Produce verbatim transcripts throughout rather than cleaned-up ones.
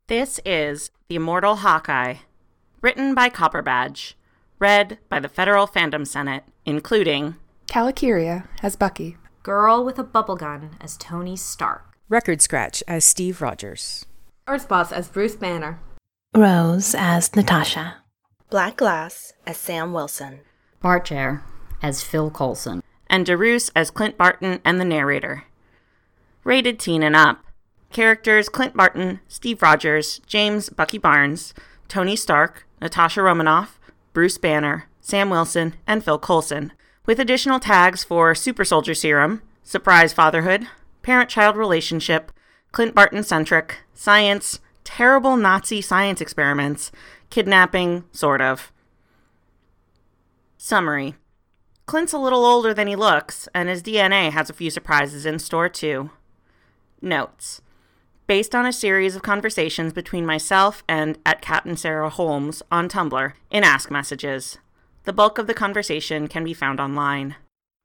This is The Immortal Hawkeye, written by Copperbadge, read by the Federal Fandom Senate, including Calicuria as Bucky, Girl with a Bubble Gun as Tony Stark, Record Scratch as Steve Rogers, Earthboss as Bruce Banner, Rose as Natasha, Black Glass as Sam Wilson, Barchair as Phil Coulson, and DeRoos as Clint Barton and the narrator. Rated teen and up. Characters Clint Barton, Steve Rogers, James Bucky Barnes, Tony Stark, Natasha Romanoff, Bruce Banner, Sam Wilson, and Phil Coulson, with additional tags for Super Soldier Serum, Surprise Fatherhood, Parent-Child Relationship, Clint Barton-centric, Science, Terrible Nazi Science Experiments, Kidnapping, sort of. Summary. Clint's a little older than he looks, and his D N A has a few surprises in store, too. Notes. Based on a series of conversations between myself and at Captain Sarah Holmes on Tumblr in Ask Messages. The bulk of the conversation can be found online.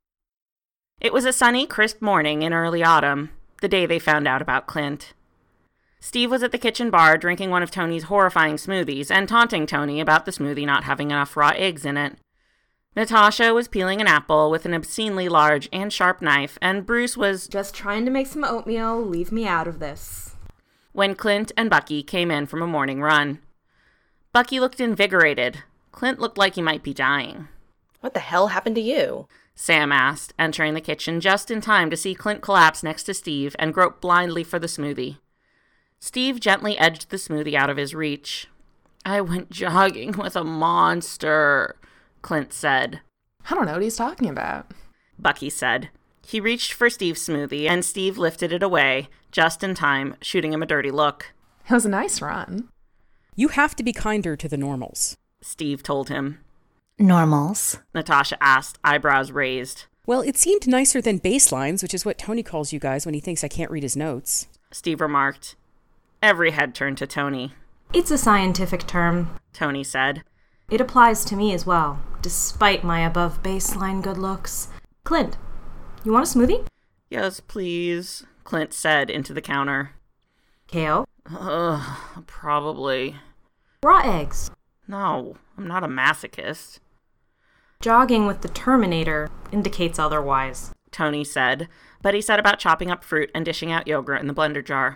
It was a sunny, crisp morning in early autumn, the day they found out about Clint. Steve was at the kitchen bar drinking one of Tony's horrifying smoothies and taunting Tony about the smoothie not having enough raw eggs in it. Natasha was peeling an apple with an obscenely large and sharp knife, and Bruce was just trying to make some oatmeal. Leave me out of this. When Clint and Bucky came in from a morning run. Bucky looked invigorated. Clint looked like he might be dying. What the hell happened to you? Sam asked, entering the kitchen just in time to see Clint collapse next to Steve and grope blindly for the smoothie. Steve gently edged the smoothie out of his reach. I went jogging with a monster, Clint said. I don't know what he's talking about, Bucky said. He reached for Steve's smoothie, and Steve lifted it away, just in time, shooting him a dirty look. It was a nice run. You have to be kinder to the normals, Steve told him. Normals? Natasha asked, eyebrows raised. Well, it seemed nicer than baselines, which is what Tony calls you guys when he thinks I can't read his notes, Steve remarked. Every head turned to Tony. It's a scientific term, Tony said. It applies to me as well, despite my above baseline good looks. Clint, you want a smoothie? Yes, please, Clint said into the counter. Kale? Ugh, probably. Raw eggs? No, I'm not a masochist. Jogging with the Terminator indicates otherwise, Tony said, but he set about chopping up fruit and dishing out yogurt in the blender jar.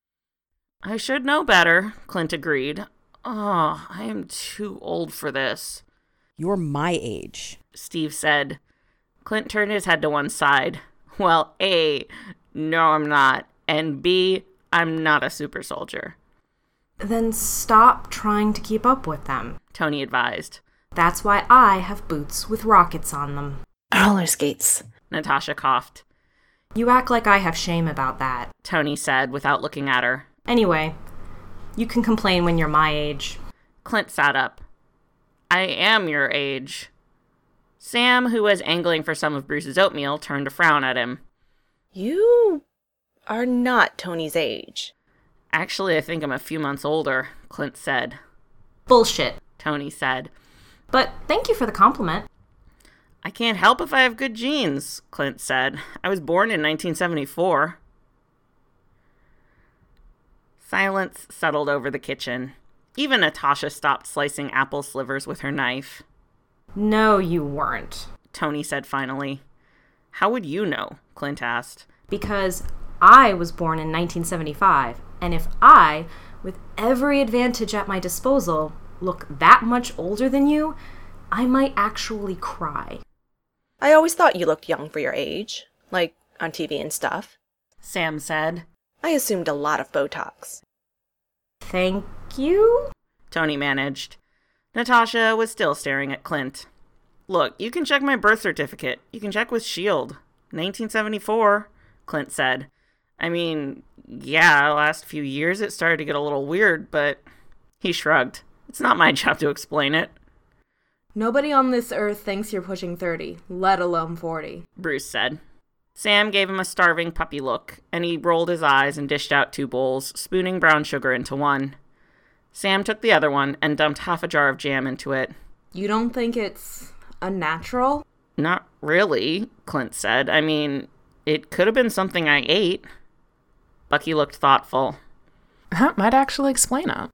I should know better, Clint agreed. Oh, I am too old for this. You're my age, Steve said. Clint turned his head to one side. Well, A, no I'm not, and B, I'm not a super soldier. Then stop trying to keep up with them, Tony advised. That's why I have boots with rockets on them. Roller skates, Natasha coughed. You act like I have shame about that, Tony said without looking at her. Anyway, you can complain when you're my age. Clint sat up. I am your age. Sam, who was angling for some of Bruce's oatmeal, turned a frown at him. You are not Tony's age. Actually, I think I'm a few months older, Clint said. Bullshit, Tony said. But thank you for the compliment. I can't help if I have good genes, Clint said. I was born in nineteen seventy-four. Silence settled over the kitchen. Even Natasha stopped slicing apple slivers with her knife. No, you weren't, Tony said finally. How would you know? Clint asked. Because I was born in nineteen seventy-five, and if I, with every advantage at my disposal, look that much older than you, I might actually cry. I always thought you looked young for your age, like on T V and stuff, Sam said. I assumed a lot of Botox. Thank you? Tony managed. Natasha was still staring at Clint. Look, you can check my birth certificate. You can check with S H I E L D. nineteen seventy-four, Clint said. I mean, yeah, last few years it started to get a little weird, but he shrugged. It's not my job to explain it. Nobody on this earth thinks you're pushing thirty, let alone forty, Bruce said. Sam gave him a starving puppy look, and he rolled his eyes and dished out two bowls, spooning brown sugar into one. Sam took the other one and dumped half a jar of jam into it. You don't think it's unnatural? Not really, Clint said. I mean, it could have been something I ate. Bucky looked thoughtful. That might actually explain it.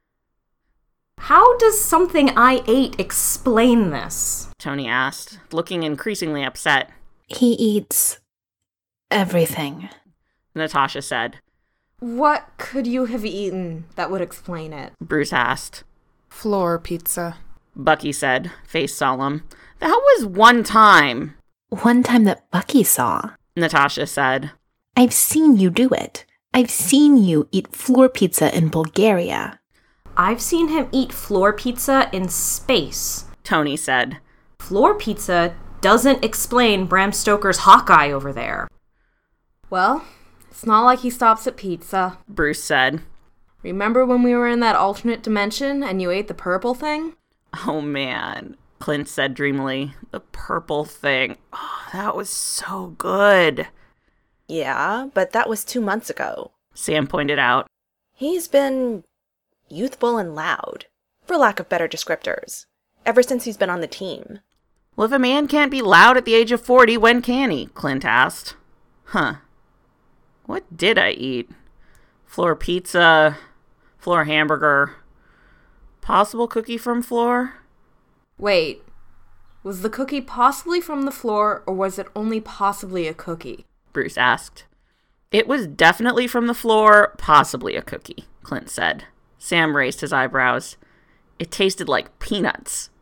How does something I ate explain this? Tony asked, looking increasingly upset. He eats everything. Natasha said. What could you have eaten that would explain it? Bruce asked. Floor pizza. Bucky said, face solemn. That was one time. One time that Bucky saw. Natasha said. I've seen you do it. I've seen you eat floor pizza in Bulgaria. I've seen him eat floor pizza in space. Tony said. Floor pizza doesn't explain Bram Stoker's Hawkeye over there. Well, it's not like he stops at pizza. Bruce said. Remember when we were in that alternate dimension and you ate the purple thing? Oh, man. Clint said dreamily. The purple thing. Oh, that was so good. Yeah, but that was two months ago. Sam pointed out. He's been youthful and loud, for lack of better descriptors, ever since he's been on the team. Well, if a man can't be loud at the age of forty, when can he? Clint asked. Huh. What did I eat? Floor pizza, floor hamburger, possible cookie from floor? Wait, was the cookie possibly from the floor, or was it only possibly a cookie? Bruce asked. It was definitely from the floor, possibly a cookie, Clint said. Sam raised his eyebrows. It tasted like peanuts.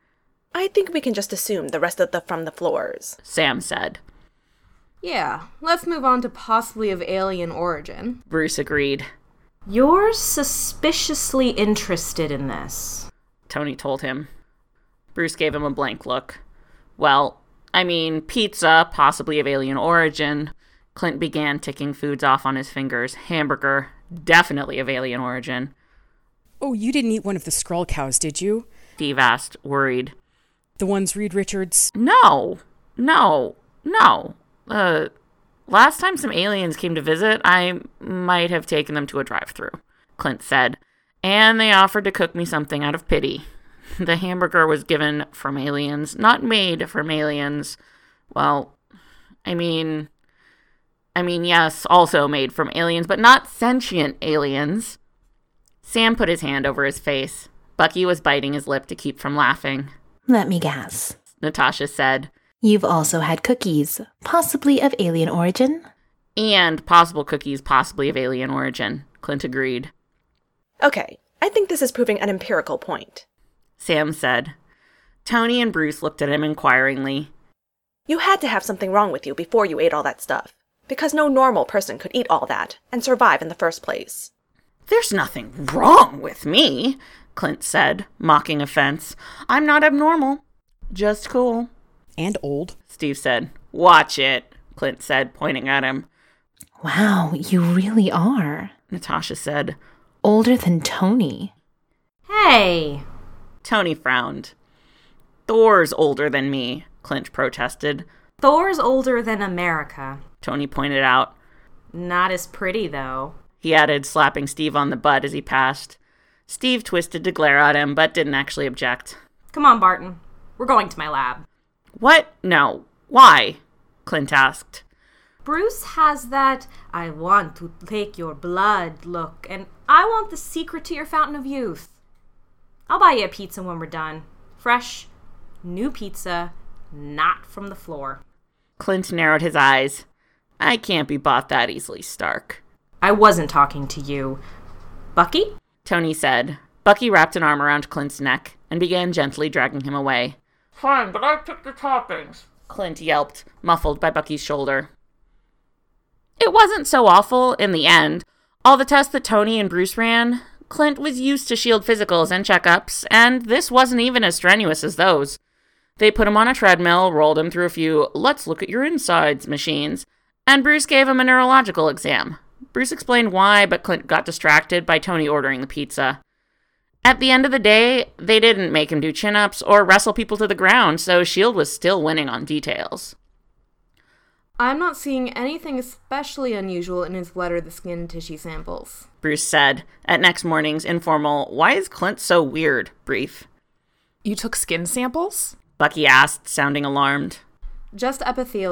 I think we can just assume the rest of the from the floors, Sam said. Yeah, let's move on to possibly of alien origin. Bruce agreed. You're suspiciously interested in this, Tony told him. Bruce gave him a blank look. Well, I mean, pizza, possibly of alien origin. Clint began ticking foods off on his fingers. Hamburger, definitely of alien origin. Oh, you didn't eat one of the Skrull cows, did you? Steve asked, worried. The ones Reed Richards... No, no, no. Uh, last time some aliens came to visit, I might have taken them to a drive-thru, Clint said. And they offered to cook me something out of pity. The hamburger was given from aliens, not made from aliens. Well, I mean... I mean, yes, also made from aliens, but not sentient aliens. Sam put his hand over his face. Bucky was biting his lip to keep from laughing. Let me guess. Natasha said. You've also had cookies, possibly of alien origin? And possible cookies, possibly of alien origin, Clint agreed. Okay, I think this is proving an empirical point, Sam said. Tony and Bruce looked at him inquiringly. You had to have something wrong with you before you ate all that stuff, because no normal person could eat all that and survive in the first place. There's nothing wrong with me, Clint said, mocking offense. I'm not abnormal. Just cool. And old, Steve said. Watch it, Clint said, pointing at him. Wow, you really are. Natasha said. Older than Tony. Hey! Tony frowned. Thor's older than me, Clint protested. Thor's older than America. Tony pointed out. Not as pretty, though, he added, slapping Steve on the butt as he passed. Steve twisted to glare at him, but didn't actually object. Come on, Barton. We're going to my lab. What? No. Why? Clint asked. Bruce has that I want to take your blood look, and I want the secret to your fountain of youth. I'll buy you a pizza when we're done. Fresh, new pizza, not from the floor. Clint narrowed his eyes. I can't be bought that easily, Stark. I wasn't talking to you. Bucky? Tony said. Bucky wrapped an arm around Clint's neck and began gently dragging him away. Fine, but I picked the toppings, Clint yelped, muffled by Bucky's shoulder. It wasn't so awful in the end. All the tests that Tony and Bruce ran, Clint was used to SHIELD physicals and checkups, and this wasn't even as strenuous as those. They put him on a treadmill, rolled him through a few let's look at your insides machines, and Bruce gave him a neurological exam. Bruce explained why, but Clint got distracted by Tony ordering the pizza. At the end of the day, they didn't make him do chin-ups or wrestle people to the ground, so SHIELD was still winning on details. I'm not seeing anything especially unusual in his blood or the skin tissue samples, Bruce said, at next morning's informal, why is Clint so weird, brief. You took skin samples? Bucky asked, sounding alarmed. Just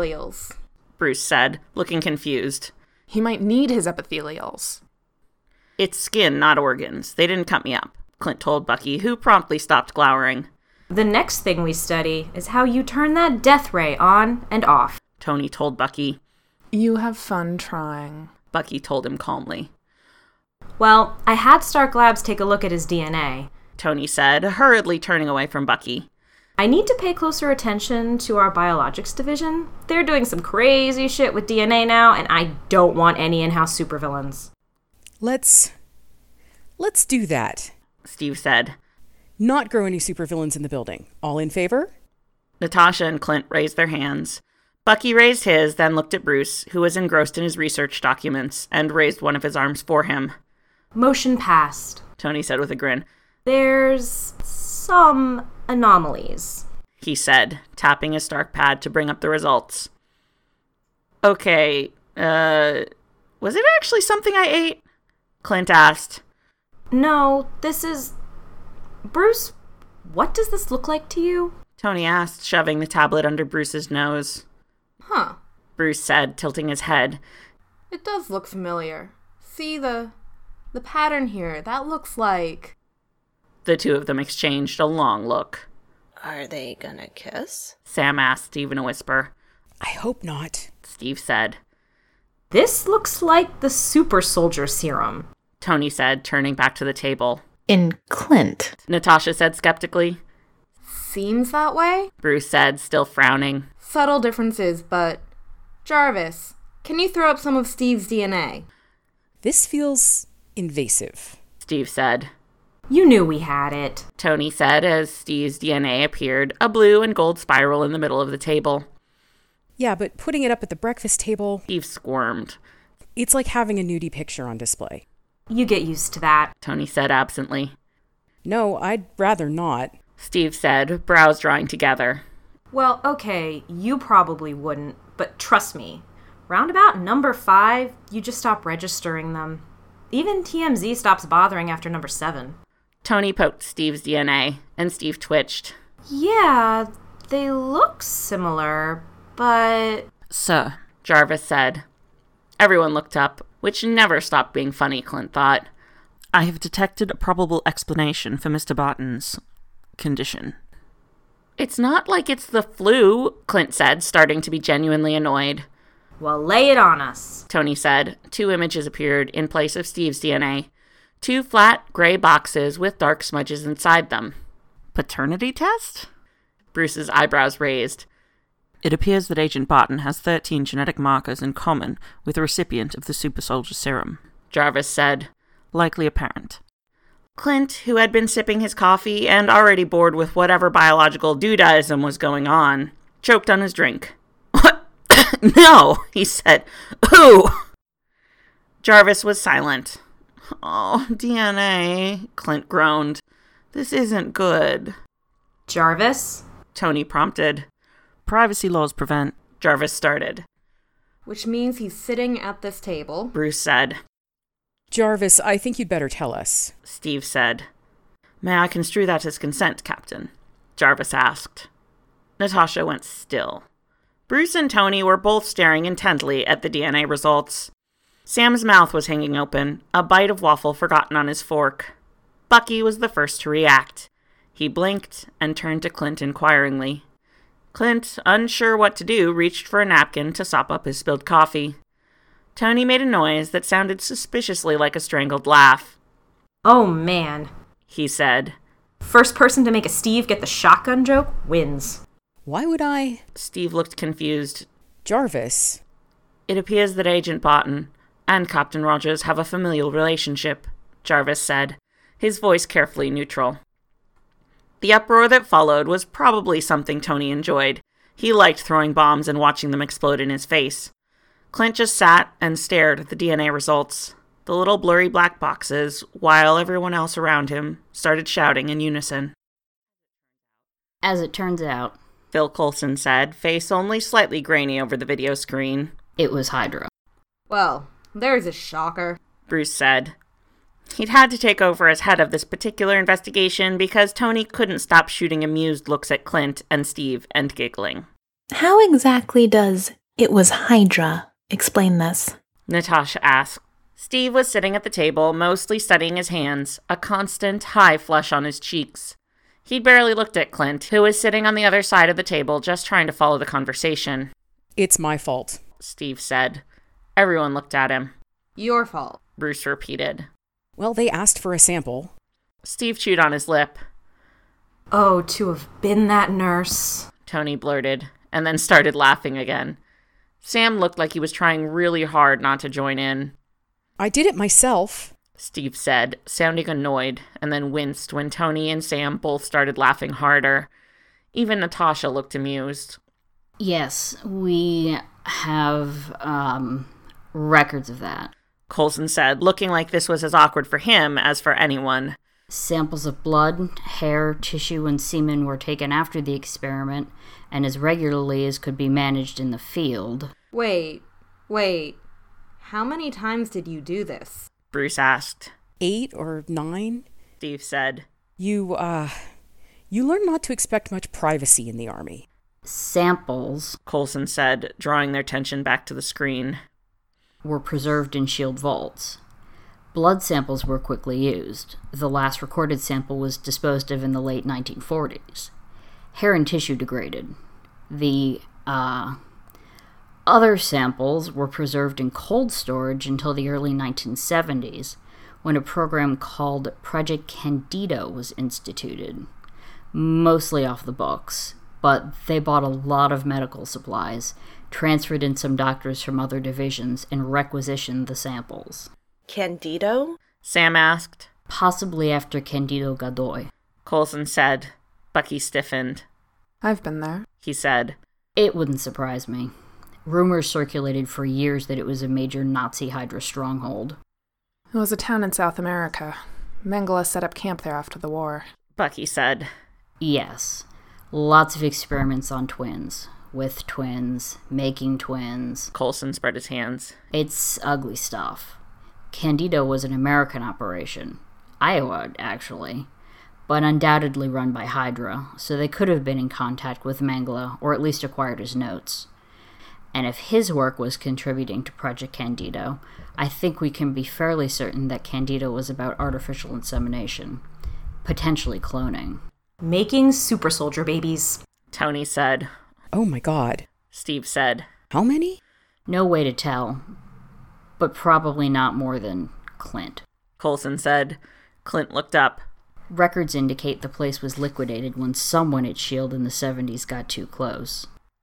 epithelials, Bruce said, looking confused. He might need his epithelials. It's skin, not organs. They didn't cut me up, Clint told Bucky, who promptly stopped glowering. The next thing we study is how you turn that death ray on and off, Tony told Bucky. You have fun trying, Bucky told him calmly. Well, I had Stark Labs take a look at his D N A, Tony said, hurriedly turning away from Bucky. I need to pay closer attention to our biologics division. They're doing some crazy shit with D N A now, and I don't want any in-house supervillains. Let's... let's do that. Steve said. Not grow any supervillains in the building. All in favor? Natasha and Clint raised their hands. Bucky raised his, then looked at Bruce, who was engrossed in his research documents, and raised one of his arms for him. Motion passed, Tony said with a grin. There's some anomalies, he said, tapping his Stark pad to bring up the results. Okay, uh, was it actually something I ate? Clint asked. No, this is... Bruce, what does this look like to you? Tony asked, shoving the tablet under Bruce's nose. Huh. Bruce said, tilting his head. It does look familiar. See the... the pattern here. That looks like... The two of them exchanged a long look. Are they gonna kiss? Sam asked Steve in a whisper. I hope not, Steve said. This looks like the super soldier serum, Tony said, turning back to the table. In Clint. Natasha said skeptically. Seems that way? Bruce said, still frowning. Subtle differences, but... Jarvis, can you throw up some of Steve's D N A? This feels invasive, Steve said. You knew we had it, Tony said as Steve's D N A appeared, a blue and gold spiral in the middle of the table. Yeah, but putting it up at the breakfast table... Steve squirmed. It's like having a nudie picture on display. You get used to that, Tony said absently. No, I'd rather not, Steve said, brows drawing together. Well, okay, you probably wouldn't, but trust me, round about number five, you just stop registering them. Even T M Z stops bothering after number seven. Tony poked Steve's D N A, and Steve twitched. Yeah, they look similar, but... Sir, Jarvis said. Everyone looked up, which never stopped being funny, Clint thought. I have detected a probable explanation for Mister Barton's condition. It's not like it's the flu, Clint said, starting to be genuinely annoyed. Well, lay it on us, Tony said. Two images appeared in place of Steve's D N A. Two flat, gray boxes with dark smudges inside them. Paternity test? Bruce's eyebrows raised. It appears that Agent Barton has thirteen genetic markers in common with the recipient of the super soldier serum, Jarvis said. Likely apparent. Clint, who had been sipping his coffee and already bored with whatever biological doodaism was going on, choked on his drink. What? No, he said. Ooh! Jarvis was silent. Oh, D N A, Clint groaned. This isn't good. Jarvis? Tony prompted. Privacy laws prevent, Jarvis started. Which means he's sitting at this table. Bruce said. Jarvis, I think you'd better tell us, Steve said. May I construe that as consent, Captain? Jarvis asked. Natasha went still. Bruce and Tony were both staring intently at the D N A results. Sam's mouth was hanging open, a bite of waffle forgotten on his fork. Bucky was the first to react. He blinked and turned to Clint inquiringly. Clint, unsure what to do, reached for a napkin to sop up his spilled coffee. Tony made a noise that sounded suspiciously like a strangled laugh. Oh, man, he said. First person to make a Steve get the shotgun joke wins. Why would I? Steve looked confused. Jarvis. It appears that Agent Barton and Captain Rogers have a familial relationship, Jarvis said, his voice carefully neutral. The uproar that followed was probably something Tony enjoyed. He liked throwing bombs and watching them explode in his face. Clint just sat and stared at the D N A results, the little blurry black boxes, while everyone else around him started shouting in unison. As it turns out, Phil Coulson said, face only slightly grainy over the video screen. It was Hydra. Well, there's a shocker, Bruce said. He'd had to take over as head of this particular investigation because Tony couldn't stop shooting amused looks at Clint and Steve and giggling. How exactly does "it was Hydra" explain this? Natasha asked, Steve was sitting at the table, mostly studying his hands, a constant high flush on his cheeks. He'd barely looked at Clint, who was sitting on the other side of the table just trying to follow the conversation. It's my fault, Steve said. Everyone looked at him. Your fault, Bruce repeated. Well, they asked for a sample. Steve chewed on his lip. Oh, to have been that nurse, Tony blurted, and then started laughing again. Sam looked like he was trying really hard not to join in. I did it myself, Steve said, sounding annoyed, and then winced when Tony and Sam both started laughing harder. Even Natasha looked amused. Yes, we have, um, records of that. Coulson said, looking like this was as awkward for him as for anyone. Samples of blood, hair, tissue, and semen were taken after the experiment, and as regularly as could be managed in the field. Wait, wait. How many times did you do this? Bruce asked. Eight or nine? Steve said. You, uh, you learn not to expect much privacy in the Army. Samples, Coulson said, drawing their attention back to the screen, were preserved in shield vaults. Blood samples were quickly used. The last recorded sample was disposed of in the late nineteen forties. Hair and tissue degraded. The, uh, other samples were preserved in cold storage until the early nineteen seventies, when a program called Project Candido was instituted. Mostly off the books, but they bought a lot of medical supplies, transferred in some doctors from other divisions, and requisitioned the samples. Candido? Sam asked. Possibly after Candido Godoy. Coulson said. Bucky stiffened. I've been there. He said. It wouldn't surprise me. Rumors circulated for years that it was a major Nazi Hydra stronghold. It was a town in South America. Mengele set up camp there after the war. Bucky said. Yes. Lots of experiments on twins. With twins. Making twins. Coulson spread his hands. It's ugly stuff. Candido was an American operation. Iowa, actually. But undoubtedly run by Hydra, so they could have been in contact with Mengele, or at least acquired his notes. And if his work was contributing to Project Candido, I think we can be fairly certain that Candido was about artificial insemination. Potentially cloning. making super soldier babies. Tony said. Oh my god. Steve said. How many? No way to tell, but probably not more than Clint. Coulson said. Clint looked up. Records indicate the place was liquidated when someone at S H I E L D in the seventies got too close.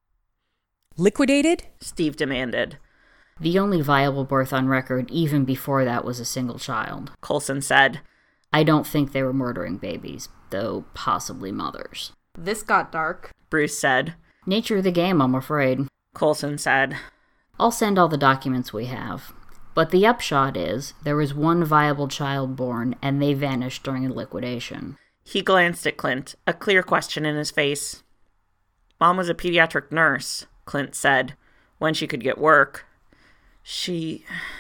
Liquidated? Steve demanded. The only viable birth on record even before that was a single child. Coulson said. I don't think they were murdering babies, though possibly mothers. This got dark. Bruce said. Nature of the game, I'm afraid. Coulson said. I'll send all the documents we have. But the upshot is, there was one viable child born, and they vanished during the liquidation. He glanced at Clint, a clear question in his face. Mom was a pediatric nurse, Clint said, when she could get work. She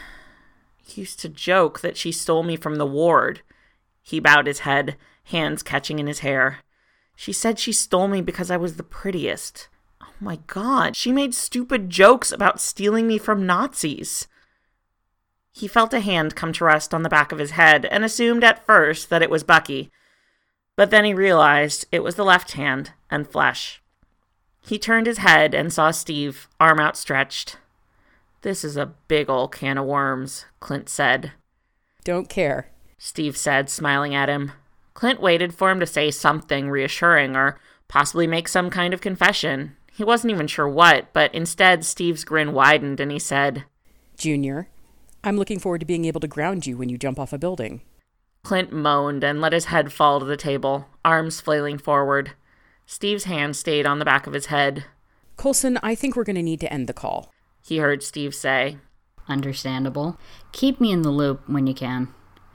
used to joke that she stole me from the ward. He bowed his head, hands catching in his hair. She said she stole me because I was the prettiest. Oh my God, she made stupid jokes about stealing me from Nazis. He felt a hand come to rest on the back of his head and assumed at first that it was Bucky. But then he realized it was the left hand and flesh. He turned his head and saw Steve, arm outstretched. This is a big ol' can of worms, Clint said. Don't care, Steve said, smiling at him. Clint waited for him to say something reassuring or possibly make some kind of confession. He wasn't even sure what, but instead Steve's grin widened and he said, Junior, I'm looking forward to being able to ground you when you jump off a building. Clint moaned and let his head fall to the table, arms flailing forward. Steve's hand stayed on the back of his head. Coulson, I think we're going to need to end the call, he heard Steve say. Understandable. Keep me in the loop when you can.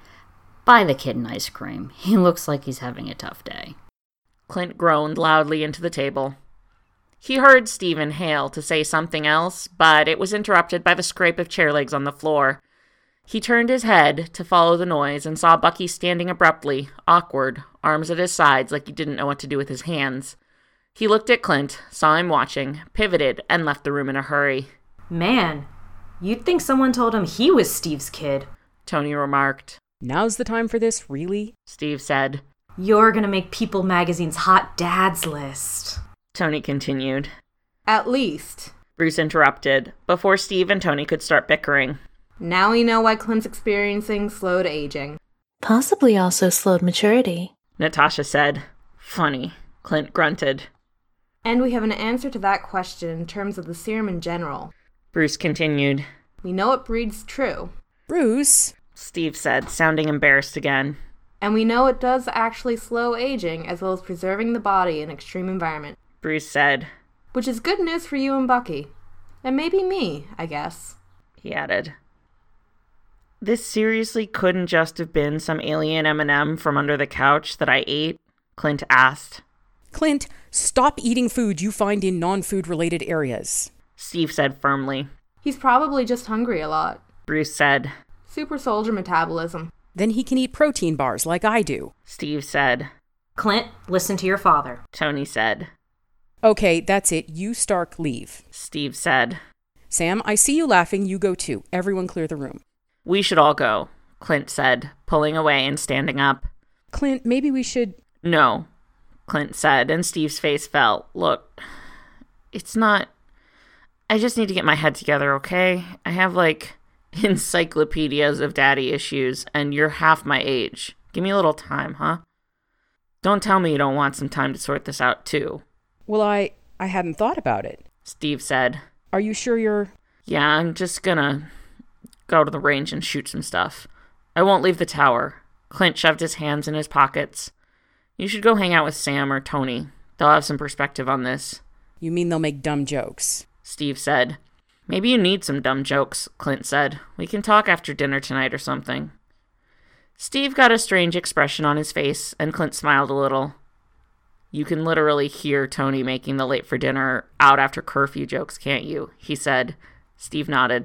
Buy the kid an ice cream. He looks like he's having a tough day. Clint groaned loudly into the table. He heard Steve inhale to say something else, but it was interrupted by the scrape of chair legs on the floor. He turned his head to follow the noise and saw Bucky standing abruptly, awkward, arms at his sides like he didn't know what to do with his hands. He looked at Clint, saw him watching, pivoted, and left the room in a hurry. Man, You'd think someone told him he was Steve's kid. Tony remarked. Now's the time for this, really? Steve said. You're gonna make People magazine's hot dads list. Tony continued. At least. Bruce interrupted, before Steve and Tony could start bickering. Now we know why Clint's experiencing slowed aging. Possibly also slowed maturity. Natasha said. Funny. Clint grunted. And we have an answer to that question in terms of the serum in general. Bruce continued. We know it breeds true. Bruce, Steve said, sounding embarrassed again. And we know it does actually slow aging, as well as preserving the body in extreme environment. Bruce said. Which is good news for you and Bucky. And maybe me, I guess. He added. This seriously couldn't just have been some alien M and M from under the couch that I ate? Clint asked. Clint, stop eating food you find in non-food related areas. Steve said firmly. He's probably just hungry a lot. Bruce said. Super soldier metabolism. Then he can eat protein bars like I do. Steve said. Clint, listen to your father. Tony said. Okay, that's it. You, Stark, leave. Steve said. Sam, I see you laughing. You go too. Everyone clear the room. We should all go, Clint said, pulling away and standing up. Clint, maybe we should... No, Clint said, and Steve's face fell. Look, it's not... I just need to get my head together, okay? I have, like, encyclopedias of daddy issues, and you're half my age. Give me a little time, huh? Don't tell me you don't want some time to sort this out, too. Well, I... I hadn't thought about it. Steve said. Are you sure you're... Yeah, I'm just gonna go to the range and shoot some stuff. I won't leave the tower. Clint shoved his hands in his pockets. You should go hang out with Sam or Tony. They'll have some perspective on this. You mean they'll make dumb jokes? Steve said. Maybe you need some dumb jokes, Clint said. We can talk after dinner tonight or something. Steve got a strange expression on his face, and Clint smiled a little. You can literally hear Tony making the late for dinner, out after curfew jokes, can't you? He said. Steve nodded.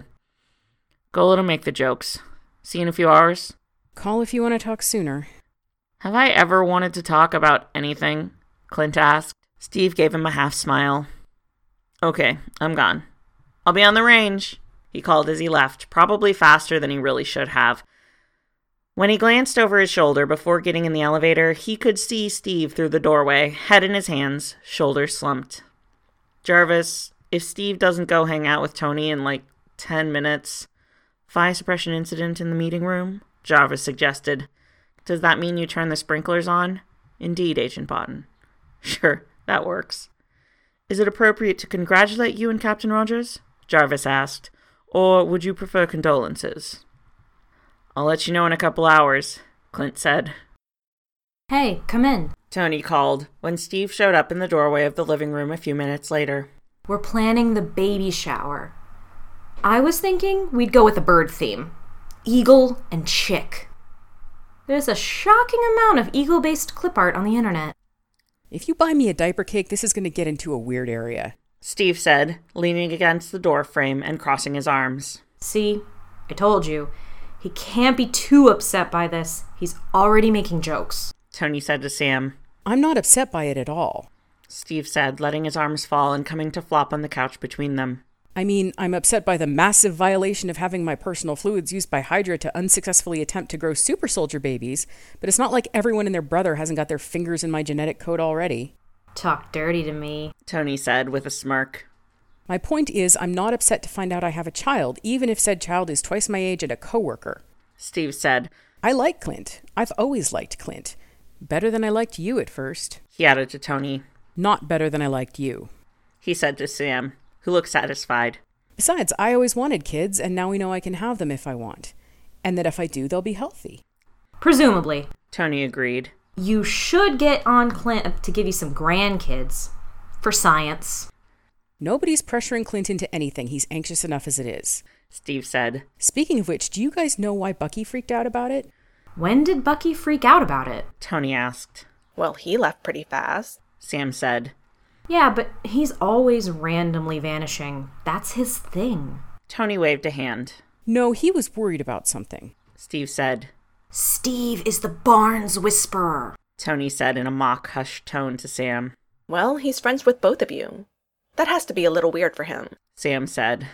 Go let him make the jokes. See you in a few hours? Call if you want to talk sooner. Have I ever wanted to talk about anything? Clint asked. Steve gave him a half smile. Okay, I'm gone. I'll be on the range, he called as he left, probably faster than he really should have. When he glanced over his shoulder before getting in the elevator, he could see Steve through the doorway, head in his hands, shoulders slumped. Jarvis, if Steve doesn't go hang out with Tony in like ten minutes, fire suppression incident in the meeting room? Jarvis suggested. Does that mean you turn the sprinklers on? Indeed, Agent Botten. Sure, that works. Is it appropriate to congratulate you and Captain Rogers? Jarvis asked. Or would you prefer condolences? I'll let you know in a couple hours, Clint said. Hey, come in. Tony called when Steve showed up in the doorway of the living room a few minutes later. We're planning the baby shower. I was thinking we'd go with a bird theme. Eagle and chick. There's a shocking amount of eagle-based clip art on the internet. If you buy me a diaper cake, this is going to get into a weird area, Steve said, leaning against the door frame and crossing his arms. See, I told you. He can't be too upset by this. He's already making jokes. Tony said to Sam. I'm not upset by it at all, Steve said, letting his arms fall and coming to flop on the couch between them. I mean, I'm upset by the massive violation of having my personal fluids used by Hydra to unsuccessfully attempt to grow super soldier babies, but it's not like everyone and their brother hasn't got their fingers in my genetic code already. Talk dirty to me, Tony said with a smirk. My point is, I'm not upset to find out I have a child, even if said child is twice my age and a coworker. Steve said. I like Clint. I've always liked Clint. Better than I liked you at first. He added to Tony. Not better than I liked you, he said to Sam, who looked satisfied. Besides, I always wanted kids, and now we know I can have them if I want. And that if I do, they'll be healthy. Presumably. Tony agreed. You should get on Clint to give you some grandkids. For science. Nobody's pressuring Clint into anything. He's anxious enough as it is, Steve said. Speaking of which, do you guys know why Bucky freaked out about it? When did Bucky freak out about it? Tony asked. Well, he left pretty fast. Sam said. Yeah, but he's always randomly vanishing. That's his thing. Tony waved a hand. No, he was worried about something, Steve said. Steve is the Barnes Whisperer, Tony said in a mock hushed tone to Sam. Well, he's friends with both of you. That has to be a little weird for him. Sam said.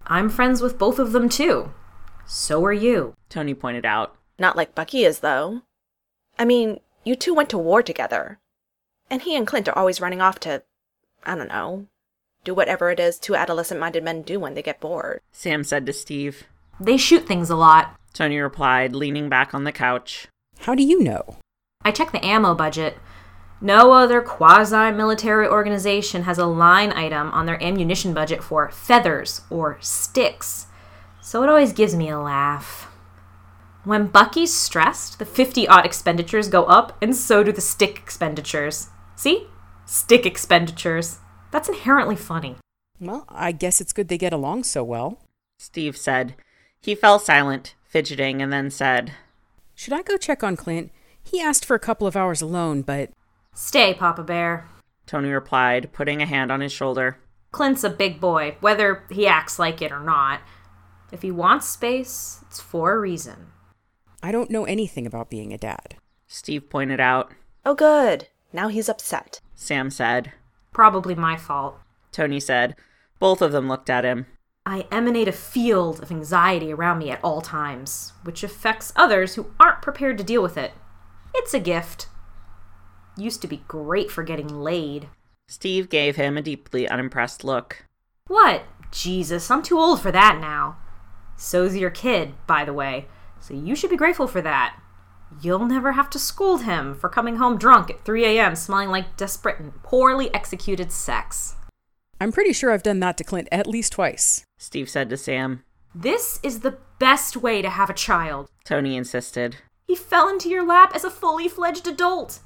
I'm friends with both of them too. So are you, Tony pointed out. Not like Bucky is, though. I mean, you two went to war together. And he and Clint are always running off to, I don't know, do whatever it is two adolescent-minded men do when they get bored. Sam said to Steve. They shoot things a lot, Tony replied, leaning back on the couch. How do you know? I check the ammo budget. No other quasi-military organization has a line item on their ammunition budget for feathers or sticks, so it always gives me a laugh. When Bucky's stressed, the fifty-odd expenditures go up, and so do the stick expenditures. See? Stick expenditures. That's inherently funny. Well, I guess it's good they get along so well, Steve said. He fell silent, fidgeting, and then said, Should I go check on Clint? He asked for a couple of hours alone, but... Stay, Papa Bear, Tony replied, putting a hand on his shoulder. Clint's a big boy, whether he acts like it or not. If he wants space, it's for a reason. I don't know anything about being a dad, Steve pointed out. Oh, good. Now he's upset, Sam said. Probably my fault. Tony said. Both of them looked at him. I emanate a field of anxiety around me at all times, which affects others who aren't prepared to deal with it. It's a gift. Used to be great for getting laid. Steve gave him a deeply unimpressed look. What? Jesus, I'm too old for that now. So's your kid, by the way, so you should be grateful for that. You'll never have to scold him for coming home drunk at three a.m. smelling like desperate and poorly executed sex. I'm pretty sure I've done that to Clint at least twice, Steve said to Sam. This is the best way to have a child, Tony insisted. He fell into your lap as a fully fledged adult.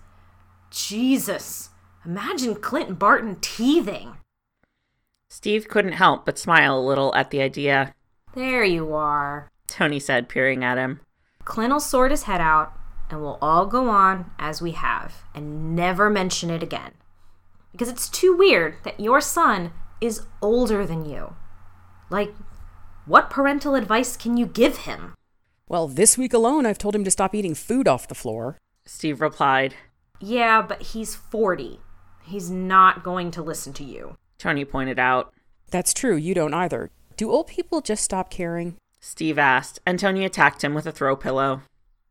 Jesus, imagine Clint and Barton teething. Steve couldn't help but smile a little at the idea. There you are, Tony said, peering at him. Clint'll sort his head out, and we'll all go on as we have, and never mention it again. Because it's too weird that your son is older than you. Like, what parental advice can you give him? Well, this week alone, I've told him to stop eating food off the floor, Steve replied. Yeah, but he's forty. He's not going to listen to you, Tony pointed out. That's true, you don't either. Do old people just stop caring? Steve asked, and Tony attacked him with a throw pillow.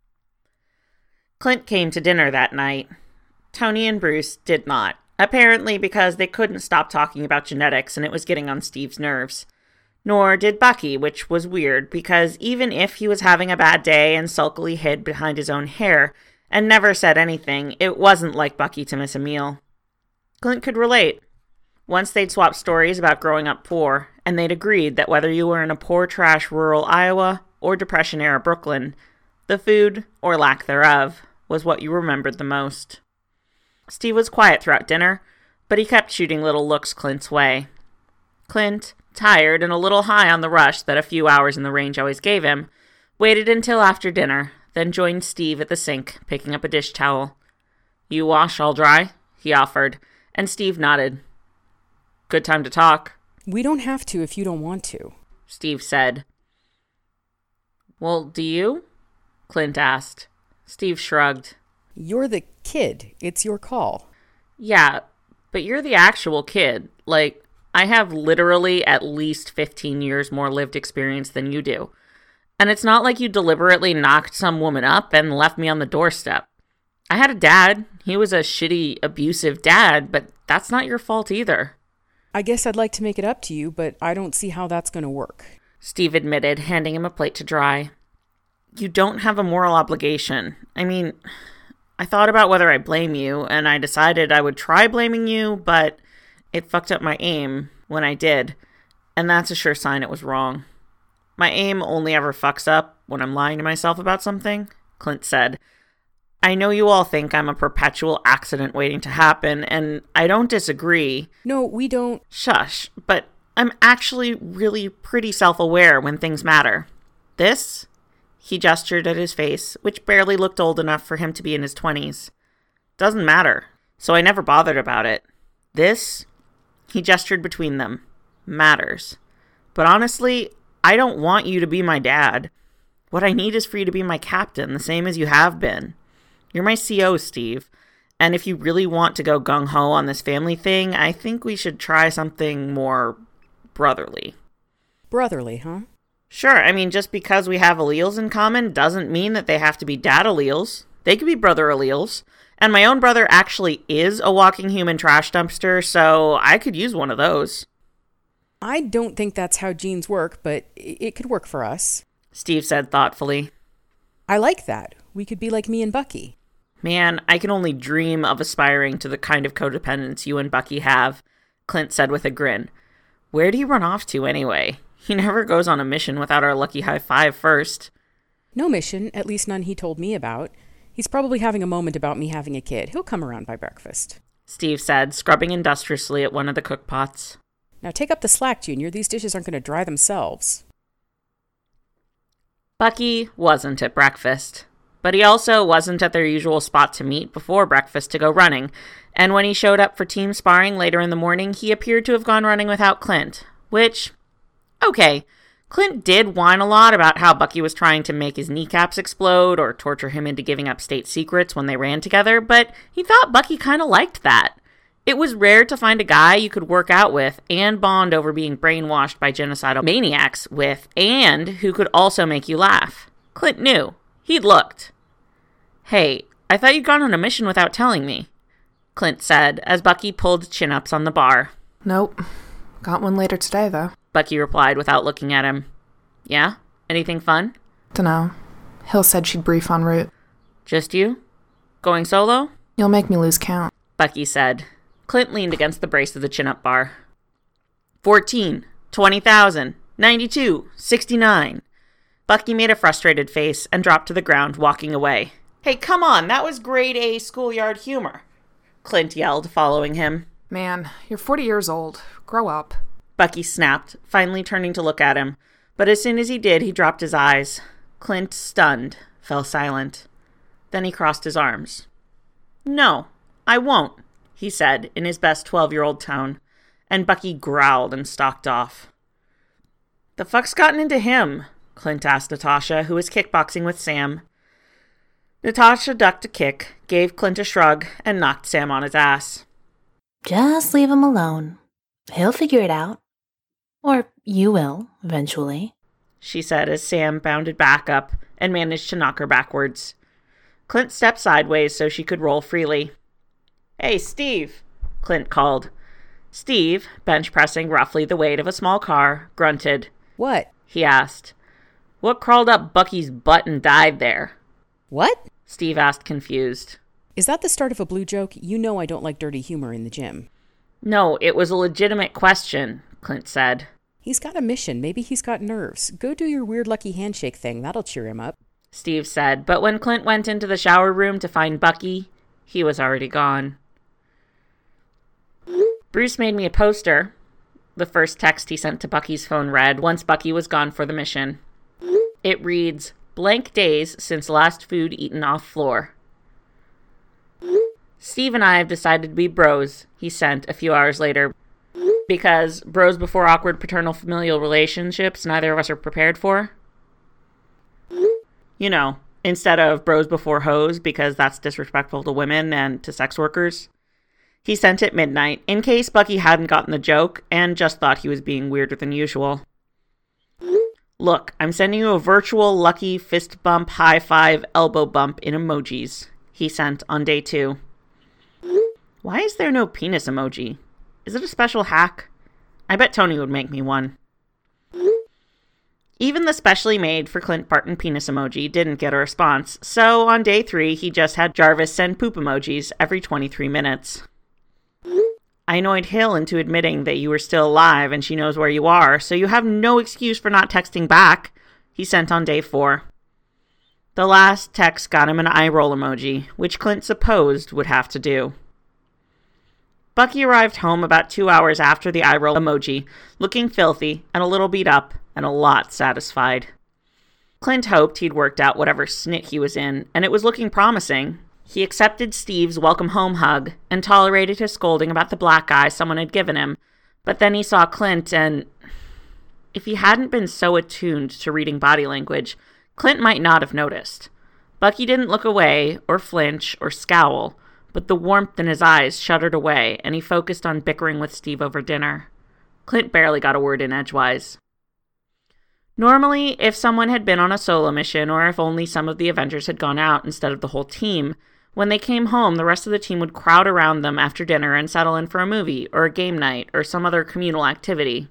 Clint came to dinner that night. Tony and Bruce did not, apparently because they couldn't stop talking about genetics and it was getting on Steve's nerves. Nor did Bucky, which was weird, because even if he was having a bad day and sulkily hid behind his own hair and never said anything, it wasn't like Bucky to miss a meal. Clint could relate. Once they'd swapped stories about growing up poor, and they'd agreed that whether you were in a poor trash rural Iowa or Depression-era Brooklyn, the food, or lack thereof, was what you remembered the most. Steve was quiet throughout dinner, but he kept shooting little looks Clint's way. Clint, tired and a little high on the rush that a few hours in the range always gave him, waited until after dinner, then joined Steve at the sink, picking up a dish towel. You wash, I'll dry, he offered, and Steve nodded. Good time to talk. We don't have to if you don't want to, Steve said. Well, do you? Clint asked. Steve shrugged. You're the kid. It's your call. Yeah, but you're the actual kid. Like, I have literally at least fifteen years more lived experience than you do. And it's not like you deliberately knocked some woman up and left me on the doorstep. I had a dad. He was a shitty, abusive dad, but that's not your fault either. I guess I'd like to make it up to you, but I don't see how that's going to work, Steve admitted, handing him a plate to dry. You don't have a moral obligation. I mean, I thought about whether I blame you, and I decided I would try blaming you, but it fucked up my aim when I did, and that's a sure sign it was wrong. My aim only ever fucks up when I'm lying to myself about something, Clint said. I know you all think I'm a perpetual accident waiting to happen, and I don't disagree. No, we don't. Shush, but I'm actually really pretty self-aware when things matter. This? He gestured at his face, which barely looked old enough for him to be in his twenties. Doesn't matter, so I never bothered about it. This? He gestured between them. Matters. But honestly, I don't want you to be my dad. What I need is for you to be my captain, the same as you have been. You're my C O, Steve. And if you really want to go gung-ho on this family thing, I think we should try something more brotherly. Brotherly, huh? Sure, I mean, just because we have alleles in common doesn't mean that they have to be dad alleles. They could be brother alleles. And my own brother actually is a walking human trash dumpster, so I could use one of those. I don't think that's how genes work, but it could work for us. Steve said thoughtfully. I like that. We could be like me and Bucky. Man, I can only dream of aspiring to the kind of codependence you and Bucky have, Clint said with a grin. Where'd he run off to anyway? He never goes on a mission without our lucky high five first. No mission, at least none he told me about. He's probably having a moment about me having a kid. He'll come around by breakfast, Steve said, scrubbing industriously at one of the cookpots. Now take up the slack, Junior. These dishes aren't going to dry themselves. Bucky wasn't at breakfast, but he also wasn't at their usual spot to meet before breakfast to go running, and when he showed up for team sparring later in the morning, he appeared to have gone running without Clint, which, okay, Clint did whine a lot about how Bucky was trying to make his kneecaps explode or torture him into giving up state secrets when they ran together, but he thought Bucky kind of liked that. It was rare to find a guy you could work out with and bond over being brainwashed by genocidal maniacs with, and who could also make you laugh. Clint knew. He'd looked. Hey, I thought you'd gone on a mission without telling me, Clint said as Bucky pulled chin-ups on the bar. Nope. Got one later today, though. Bucky replied without looking at him. Yeah? Anything fun? Dunno. Hill said she'd brief en route. Just you? Going solo? You'll make me lose count, Bucky said. Clint leaned against the brace of the chin-up bar. Fourteen, twenty thousand, ninety-two, sixty-nine. Bucky made a frustrated face and dropped to the ground, walking away. Hey, come on, that was grade A schoolyard humor, Clint yelled, following him. Man, you're forty years old. Grow up. Bucky snapped, finally turning to look at him. But as soon as he did, he dropped his eyes. Clint, stunned, fell silent. Then he crossed his arms. No, I won't, he said in his best twelve-year-old tone, and Bucky growled and stalked off. The fuck's gotten into him? Clint asked Natasha, who was kickboxing with Sam. Natasha ducked a kick, gave Clint a shrug, and knocked Sam on his ass. Just leave him alone. He'll figure it out. Or you will, eventually, she said as Sam bounded back up and managed to knock her backwards. Clint stepped sideways so she could roll freely. Hey, Steve, Clint called. Steve, bench pressing roughly the weight of a small car, grunted. What? He asked. What crawled up Bucky's butt and died there? What? Steve asked, confused. Is that the start of a blue joke? You know I don't like dirty humor in the gym. No, it was a legitimate question, Clint said. He's got a mission. Maybe he's got nerves. Go do your weird lucky handshake thing. That'll cheer him up, Steve said, but when Clint went into the shower room to find Bucky, he was already gone. Bruce made me a poster, the first text he sent to Bucky's phone read once Bucky was gone for the mission. It reads, blank days since last food eaten off floor. Steve and I have decided to be bros, he sent a few hours later, because bros before awkward paternal familial relationships neither of us are prepared for. You know, instead of bros before hoes, because that's disrespectful to women and to sex workers. He sent it midnight, in case Bucky hadn't gotten the joke and just thought he was being weirder than usual. Look, I'm sending you a virtual lucky fist bump, high five, elbow bump in emojis, he sent on day two. Why is there no penis emoji? Is it a special hack? I bet Tony would make me one. Even the specially made for Clint Barton penis emoji didn't get a response, so on day three he just had Jarvis send poop emojis every twenty-three minutes. I annoyed Hill into admitting that you were still alive and she knows where you are, so you have no excuse for not texting back, he sent on day four. The last text got him an eye roll emoji, which Clint supposed would have to do. Bucky arrived home about two hours after the eye roll emoji, looking filthy and a little beat up and a lot satisfied. Clint hoped he'd worked out whatever snit he was in, and it was looking promising. He accepted Steve's welcome home hug and tolerated his scolding about the black eye someone had given him, but then he saw Clint and... if he hadn't been so attuned to reading body language, Clint might not have noticed. Bucky didn't look away, or flinch, or scowl, but the warmth in his eyes shuddered away, and he focused on bickering with Steve over dinner. Clint barely got a word in edgewise. Normally, if someone had been on a solo mission, or if only some of the Avengers had gone out instead of the whole team, when they came home, the rest of the team would crowd around them after dinner and settle in for a movie, or a game night, or some other communal activity.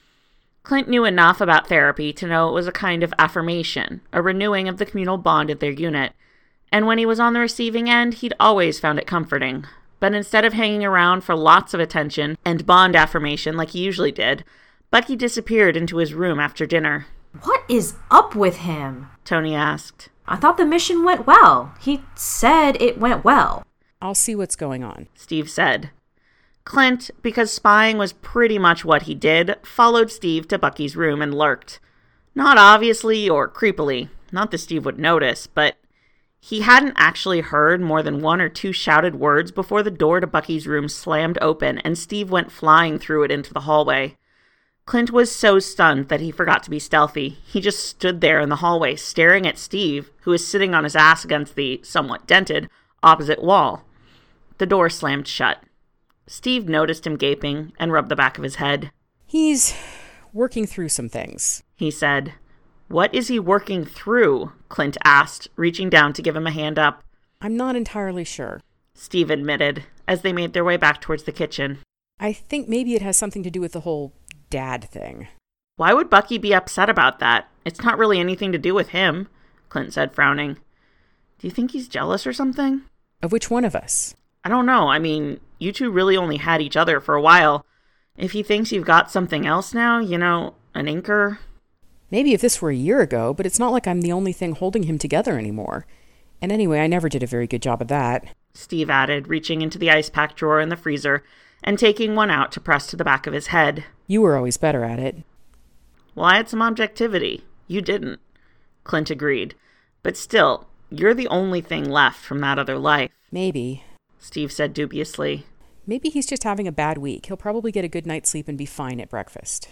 Clint knew enough about therapy to know it was a kind of affirmation, a renewing of the communal bond of their unit, and when he was on the receiving end, he'd always found it comforting. But instead of hanging around for lots of attention and bond affirmation like he usually did, Bucky disappeared into his room after dinner. What is up with him? Tony asked. I thought the mission went well. He said it went well. I'll see what's going on, Steve said. Clint, because spying was pretty much what he did, followed Steve to Bucky's room and lurked. Not obviously or creepily, not that Steve would notice, but he hadn't actually heard more than one or two shouted words before the door to Bucky's room slammed open and Steve went flying through it into the hallway. Clint was so stunned that he forgot to be stealthy. He just stood there in the hallway staring at Steve, who was sitting on his ass against the, somewhat dented, opposite wall. The door slammed shut. Steve noticed him gaping and rubbed the back of his head. He's working through some things, he said. What is he working through? Clint asked, reaching down to give him a hand up. I'm not entirely sure, Steve admitted, as they made their way back towards the kitchen. I think maybe it has something to do with the whole dad thing. Why would Bucky be upset about that? It's not really anything to do with him, Clint said, frowning. Do you think he's jealous or something? Of which one of us? I don't know. I mean, you two really only had each other for a while. If he thinks you've got something else now, you know, an anchor. Maybe if this were a year ago, but it's not like I'm the only thing holding him together anymore. And anyway, I never did a very good job of that, Steve added, reaching into the ice pack drawer in the freezer and taking one out to press to the back of his head. You were always better at it. Well, I had some objectivity. You didn't, Clint agreed. But still, you're the only thing left from that other life. Maybe, Steve said dubiously. Maybe he's just having a bad week. He'll probably get a good night's sleep and be fine at breakfast.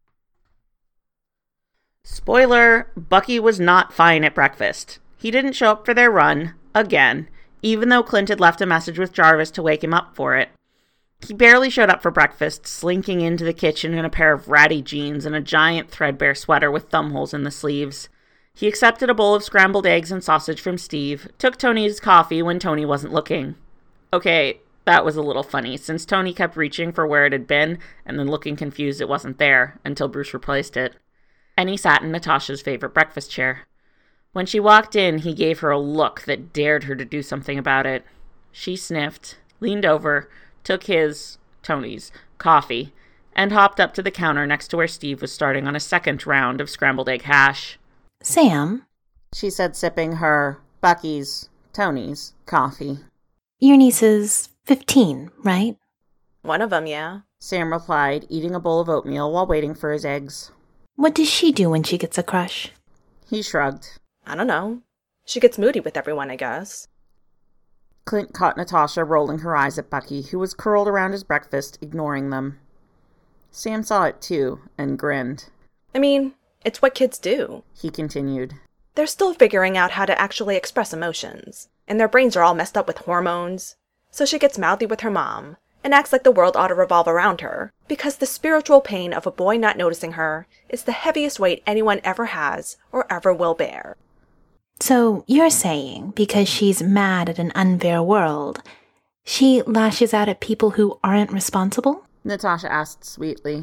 Spoiler, Bucky was not fine at breakfast. He didn't show up for their run, again, even though Clint had left a message with Jarvis to wake him up for it. He barely showed up for breakfast, slinking into the kitchen in a pair of ratty jeans and a giant threadbare sweater with thumbholes in the sleeves. He accepted a bowl of scrambled eggs and sausage from Steve, took Tony's coffee when Tony wasn't looking. Okay, that was a little funny, since Tony kept reaching for where it had been and then looking confused it wasn't there, until Bruce replaced it. And he sat in Natasha's favorite breakfast chair. When she walked in, he gave her a look that dared her to do something about it. She sniffed, leaned over, took his, Tony's, coffee, and hopped up to the counter next to where Steve was starting on a second round of scrambled egg hash. Sam, she said, sipping her, Bucky's, Tony's, coffee. Your niece is fifteen, right? One of them, yeah. Sam replied, eating a bowl of oatmeal while waiting for his eggs. What does she do when she gets a crush? He shrugged. I don't know. She gets moody with everyone, I guess. Clint caught Natasha rolling her eyes at Bucky, who was curled around his breakfast, ignoring them. Sam saw it too, and grinned. I mean, it's what kids do, he continued. They're still figuring out how to actually express emotions, and their brains are all messed up with hormones. So she gets mouthy with her mom, and acts like the world ought to revolve around her, because the spiritual pain of a boy not noticing her is the heaviest weight anyone ever has or ever will bear. So you're saying because she's mad at an unfair world, she lashes out at people who aren't responsible? Natasha asked sweetly.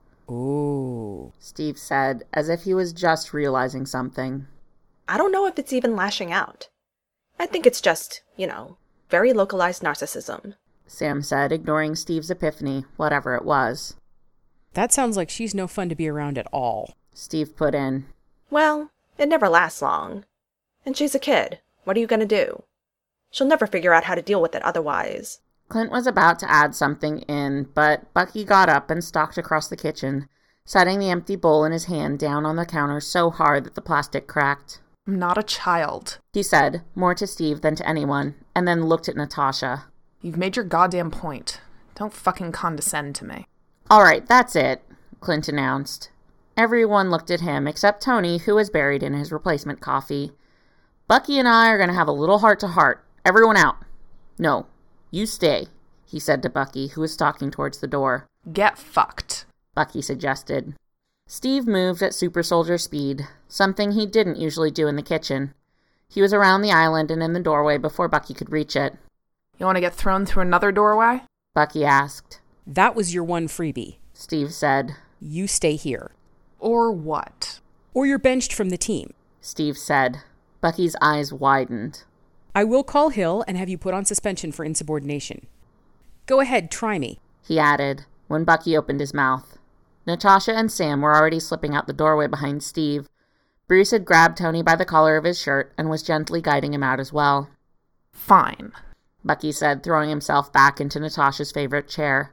Ooh, Steve said, as if he was just realizing something. I don't know if it's even lashing out. I think it's just, you know, very localized narcissism, Sam said, ignoring Steve's epiphany, whatever it was. That sounds like she's no fun to be around at all, Steve put in. Well, it never lasts long. And she's a kid. What are you going to do? She'll never figure out how to deal with it otherwise. Clint was about to add something in, but Bucky got up and stalked across the kitchen, setting the empty bowl in his hand down on the counter so hard that the plastic cracked. I'm not a child, He said, more to Steve than to anyone, and then looked at Natasha. You've made your goddamn point. Don't fucking condescend to me. All right, that's it, Clint announced. Everyone looked at him except Tony, who was buried in his replacement coffee. Bucky and I are going to have a little heart-to-heart. Everyone out. No, you stay, he said to Bucky, who was stalking towards the door. Get fucked, Bucky suggested. Steve moved at super soldier speed, something he didn't usually do in the kitchen. He was around the island and in the doorway before Bucky could reach it. You want to get thrown through another doorway? Bucky asked. That was your one freebie. Steve said. You stay here. Or what? Or you're benched from the team. Steve said. Bucky's eyes widened. I will call Hill and have you put on suspension for insubordination. Go ahead, try me, he added, when Bucky opened his mouth. Natasha and Sam were already slipping out the doorway behind Steve. Bruce had grabbed Tony by the collar of his shirt and was gently guiding him out as well. Fine, Bucky said, throwing himself back into Natasha's favorite chair.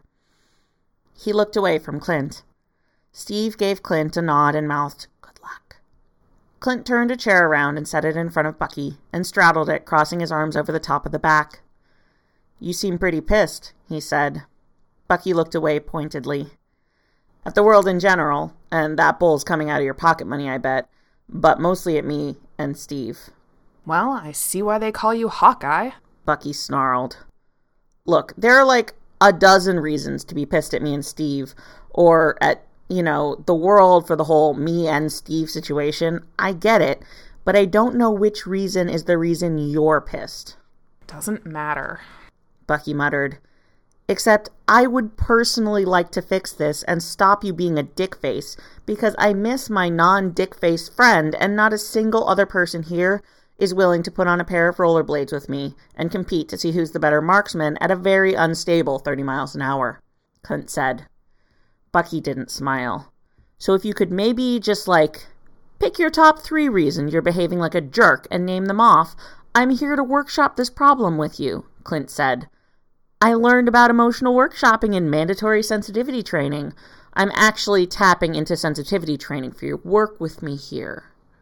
He looked away from Clint. Steve gave Clint a nod and mouthed, "Good luck." Clint turned a chair around and set it in front of Bucky, and straddled it, crossing his arms over the top of the back. "You seem pretty pissed," he said. Bucky looked away pointedly. "At the world in general, and that bull's coming out of your pocket money, I bet, but mostly at me and Steve." Well, I see why they call you Hawkeye, Bucky snarled. "Look, there are like a dozen reasons to be pissed at me and Steve, or at, you know, the world for the whole me and Steve situation. I get it, but I don't know which reason is the reason you're pissed." Doesn't matter, Bucky muttered. "Except I would personally like to fix this and stop you being a dickface, because I miss my non-dickface friend, and not a single other person here is willing to put on a pair of rollerblades with me and compete to see who's the better marksman at a very unstable thirty miles an hour," Clint said. Bucky didn't smile. "So if you could maybe just, like, pick your top three reasons you're behaving like a jerk and name them off, I'm here to workshop this problem with you," Clint said. "I learned about emotional workshopping in mandatory sensitivity training. I'm actually tapping into sensitivity training for your work with me here."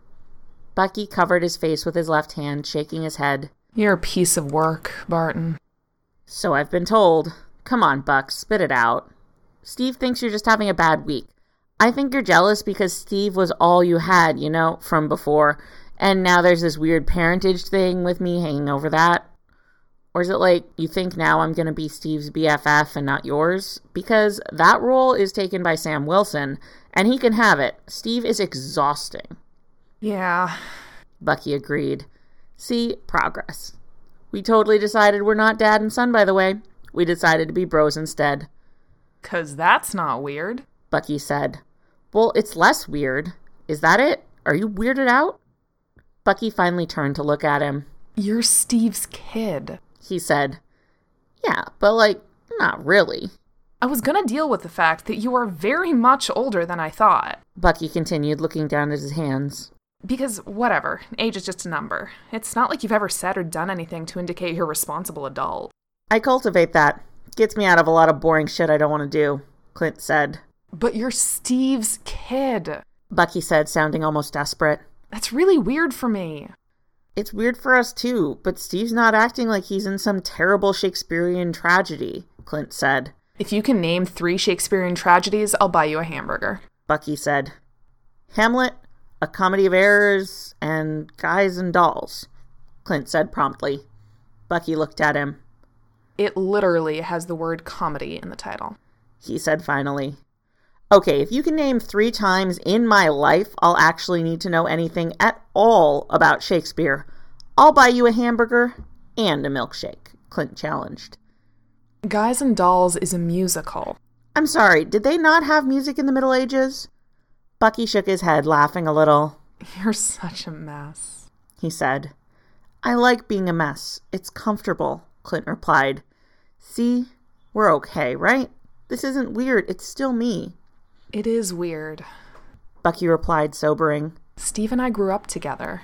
Bucky covered his face with his left hand, shaking his head. You're a piece of work, Barton. "So I've been told. Come on, Buck, spit it out. Steve thinks you're just having a bad week. I think you're jealous because Steve was all you had, you know, from before, and now there's this weird parentage thing with me hanging over that. Or is it like you think now I'm going to be Steve's B F F and not yours? Because that role is taken by Sam Wilson, and he can have it. Steve is exhausting." Yeah, Bucky agreed. "See, progress. We totally decided we're not dad and son, by the way. We decided to be bros instead." "'Cause that's not weird," Bucky said. "Well, it's less weird. Is that it? Are you weirded out?" Bucky finally turned to look at him. "You're Steve's kid," he said. "Yeah, but, like, not really." "I was gonna deal with the fact that you are very much older than I thought." Bucky continued, looking down at his hands. "Because, whatever, age is just a number. It's not like you've ever said or done anything to indicate you're a responsible adult." "I cultivate that. Gets me out of a lot of boring shit I don't want to do," Clint said. "But you're Steve's kid," Bucky said, sounding almost desperate. "That's really weird for me." "It's weird for us too, but Steve's not acting like he's in some terrible Shakespearean tragedy," Clint said. "If you can name three Shakespearean tragedies, I'll buy you a hamburger," Bucky said. "Hamlet, A Comedy of Errors, and Guys and Dolls," Clint said promptly. Bucky looked at him. "It literally has the word comedy in the title," he said finally. "Okay, if you can name three times in my life I'll actually need to know anything at all about Shakespeare, I'll buy you a hamburger and a milkshake," Clint challenged. "Guys and Dolls is a musical." "I'm sorry, did they not have music in the Middle Ages?" Bucky shook his head, laughing a little. "You're such a mess," he said. "I like being a mess. It's comfortable," Clint replied. "See? We're okay, right? This isn't weird. It's still me." "It is weird," Bucky replied, sobering. "Steve and I grew up together."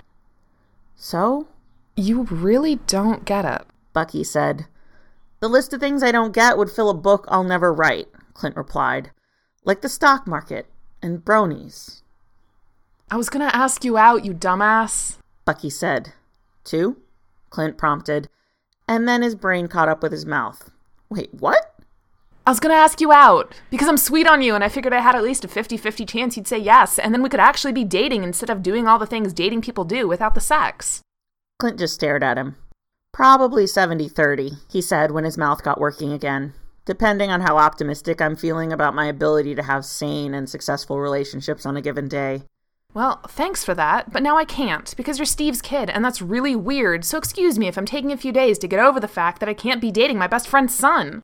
"So?" "You really don't get it," Bucky said. "The list of things I don't get would fill a book I'll never write," Clint replied. "Like the stock market and bronies." "I was gonna ask you out, you dumbass," Bucky said. "Two?" Clint prompted, and then his brain caught up with his mouth. "Wait, what?" "I was gonna ask you out, because I'm sweet on you and I figured I had at least a fifty-fifty chance you'd say yes, and then we could actually be dating instead of doing all the things dating people do without the sex." Clint just stared at him. "Probably seventy thirty, he said when his mouth got working again. depending on how optimistic I'm feeling about my ability to have sane and successful relationships on a given day. Well, thanks for that, but now I can't, because you're Steve's kid, and that's really weird, so excuse me if I'm taking a few days to get over the fact that I can't be dating my best friend's son.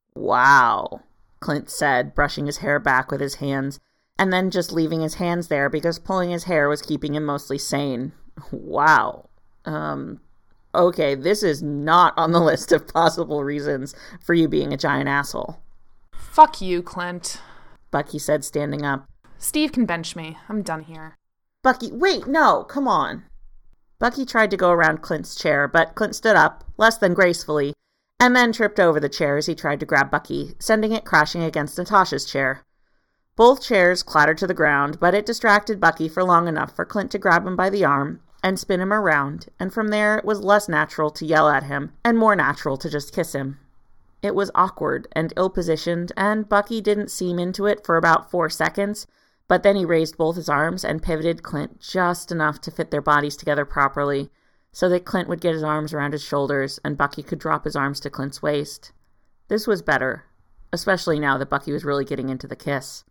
Wow, Clint said, brushing his hair back with his hands, and then just leaving his hands there because pulling his hair was keeping him mostly sane. Wow. Um, okay, this is not on the list of possible reasons for you being a giant asshole. Fuck you, Clint, Bucky said, standing up. Steve can bench me. I'm done here. Bucky, wait, no, come on. Bucky tried to go around Clint's chair, but Clint stood up, less than gracefully, and then tripped over the chair as he tried to grab Bucky, sending it crashing against Natasha's chair. Both chairs clattered to the ground, but it distracted Bucky for long enough for Clint to grab him by the arm and spin him around, and from there it was less natural to yell at him and more natural to just kiss him. It was awkward and ill-positioned, and Bucky didn't seem into it for about four seconds, but then he raised both his arms and pivoted Clint just enough to fit their bodies together properly, so that Clint would get his arms around his shoulders and Bucky could drop his arms to Clint's waist. This was better, especially now that Bucky was really getting into the kiss.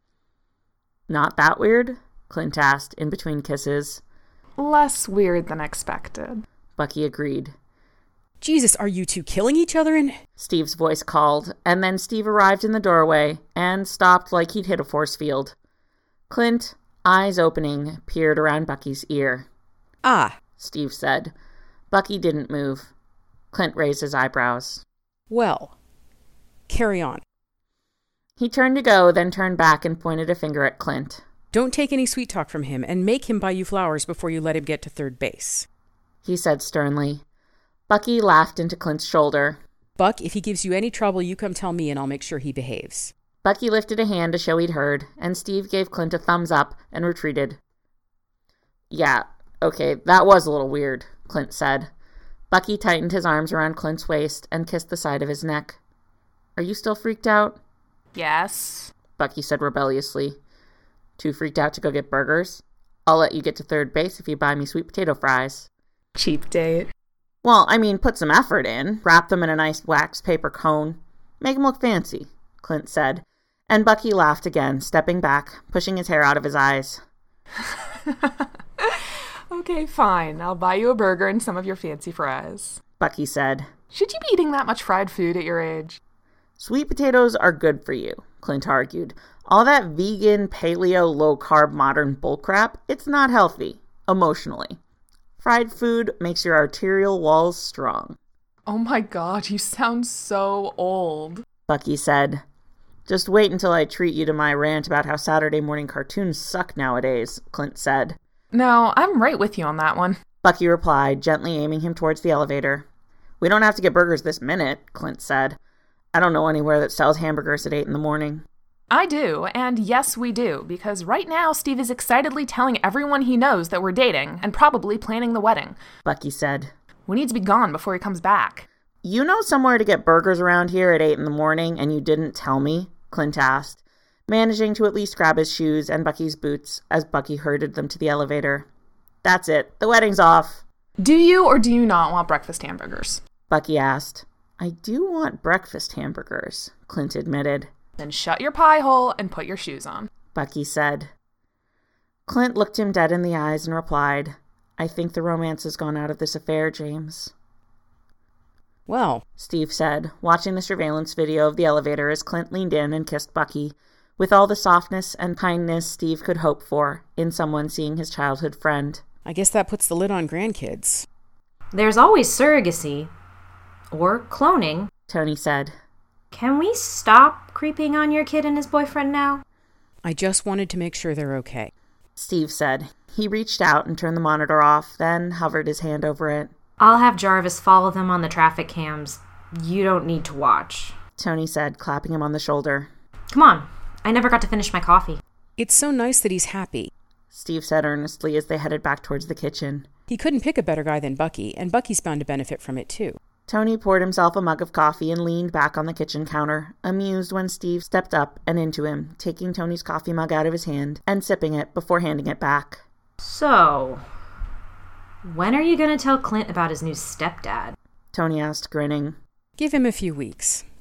Not that weird? Clint asked, in between kisses. Less weird than expected. Bucky agreed. Jesus, are you two killing each other in... Steve's voice called, and then Steve arrived in the doorway and stopped like he'd hit a force field. Clint, eyes opening, peered around Bucky's ear. Ah, Steve said. Bucky didn't move. Clint raised his eyebrows. Well, carry on. He turned to go, then turned back and pointed a finger at Clint. Don't take any sweet talk from him, and make him buy you flowers before you let him get to third base, he said sternly. Bucky laughed into Clint's shoulder. Buck, if he gives you any trouble, you come tell me and I'll make sure he behaves. Bucky lifted a hand to show he'd heard, and Steve gave Clint a thumbs up and retreated. Yeah, okay, that was a little weird, Clint said. Bucky tightened his arms around Clint's waist and kissed the side of his neck. Are you still freaked out? Yes, Bucky said rebelliously. Too freaked out to go get burgers? I'll let you get to third base if you buy me sweet potato fries. cheap date. Well, I mean, put some effort in. Wrap them in a nice wax paper cone. Make them look fancy, Clint said. And Bucky laughed again, stepping back, pushing his hair out of his eyes. Okay, fine. I'll buy you a burger and some of your fancy fries, Bucky said. Should you be eating that much fried food at your age? Sweet potatoes are good for you, Clint argued. All that vegan, paleo, low-carb, modern bullcrap, it's not healthy, emotionally. Fried food makes your arterial walls strong. Oh my god, you sound so old, Bucky said. Just wait until I treat you to my rant about how Saturday morning cartoons suck nowadays, Clint said. No, I'm right with you on that one, Bucky replied, gently aiming him towards the elevator. We don't have to get burgers this minute, Clint said. I don't know anywhere that sells hamburgers at eight in the morning. I do, and yes, we do, because right now Steve is excitedly telling everyone he knows that we're dating and probably planning the wedding, Bucky said. We need to be gone before he comes back. You know somewhere to get burgers around here at eight in the morning and you didn't tell me? Clint asked, managing to at least grab his shoes and Bucky's boots as Bucky herded them to the elevator. That's it. The wedding's off. Do you or do you not want breakfast hamburgers? Bucky asked. I do want breakfast hamburgers, Clint admitted. Then shut your pie hole and put your shoes on, Bucky said. Clint looked him dead in the eyes and replied, I think the romance has gone out of this affair, James. Well, Steve said, watching the surveillance video of the elevator as Clint leaned in and kissed Bucky, with all the softness and kindness Steve could hope for in someone seeing his childhood friend. I guess that puts the lid on grandkids. There's always surrogacy. Or cloning. Tony said. Can we stop creeping on your kid and his boyfriend now? I just wanted to make sure they're okay, Steve said. He reached out and turned the monitor off, then hovered his hand over it. I'll have Jarvis follow them on the traffic cams. You don't need to watch, Tony said, clapping him on the shoulder. Come on. I never got to finish my coffee. It's so nice that he's happy, Steve said earnestly as they headed back towards the kitchen. He couldn't pick a better guy than Bucky, and Bucky's bound to benefit from it too. Tony poured himself a mug of coffee and leaned back on the kitchen counter, amused when Steve stepped up and into him, taking Tony's coffee mug out of his hand and sipping it before handing it back. So, when are you going to tell Clint about his new stepdad? Tony asked, grinning. Give him a few weeks.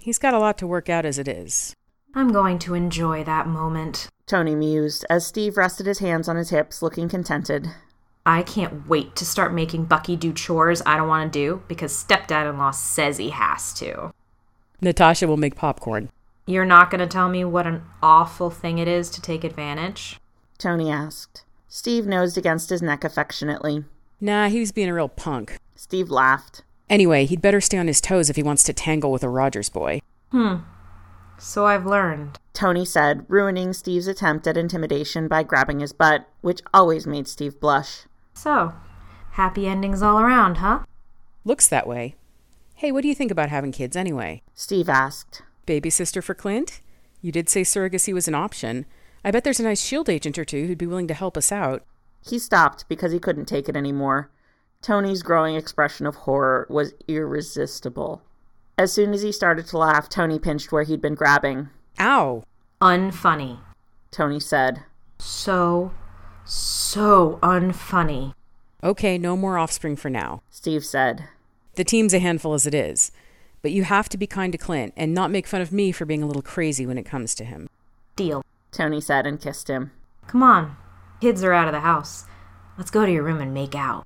He's got a lot to work out as it is. I'm going to enjoy that moment. Tony mused as Steve rested his hands on his hips, looking contented. I can't wait to start making Bucky do chores I don't want to do because stepdad-in-law says he has to. Natasha will make popcorn. You're not going to tell me what an awful thing it is to take advantage? Tony asked. Steve nosed against his neck affectionately. Nah, he was being a real punk. Steve laughed. Anyway, he'd better stay on his toes if he wants to tangle with a Rogers boy. Hmm. So I've learned. Tony said, ruining Steve's attempt at intimidation by grabbing his butt, which always made Steve blush. So, happy endings all around, huh? Looks that way. Hey, what do you think about having kids anyway? Steve asked. Baby sister for Clint? You did say surrogacy was an option. I bet there's a nice SHIELD agent or two who'd be willing to help us out. He stopped because he couldn't take it anymore. Tony's growing expression of horror was irresistible. As soon as he started to laugh, Tony pinched where he'd been grabbing. Ow! Unfunny. Tony said. So, so unfunny. Okay, no more offspring for now. Steve said. The team's a handful as it is. But you have to be kind to Clint and not make fun of me for being a little crazy when it comes to him. Deal. Tony said and kissed him. Come on. Kids are out of the house. Let's go to your room and make out.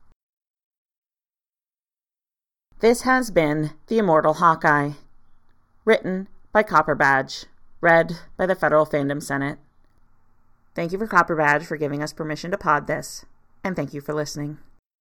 This has been The Immortal Hawkeye. Written by Copper Badge. Read by the Federal Fandom Senate. Thank you for Copper Badge for giving us permission to pod this. And thank you for listening.